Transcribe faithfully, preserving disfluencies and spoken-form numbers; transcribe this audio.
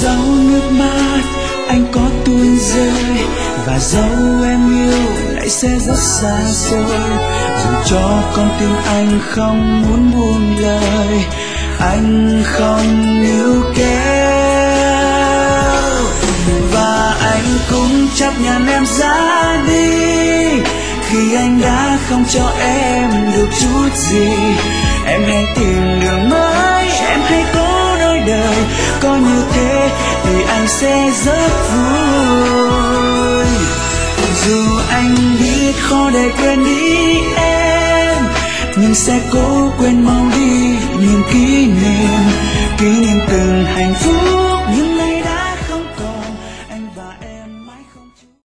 dấu nước mắt anh có tuôn rơi, và dấu em yêu lại sẽ rất xa xôi. Dù cho con tim anh không muốn buông lời, anh không níu kéo, và anh cũng chấp nhận em ra đi khi anh đã không cho em được chút gì. Em hãy tìm đường mới, em hãy có đôi đời, có như thế thì anh sẽ rất vui. Dù anh biết khó để quên đi em, nhưng sẽ cố quên mau đi những kỷ niệm, kỷ niệm từng hạnh phúc, những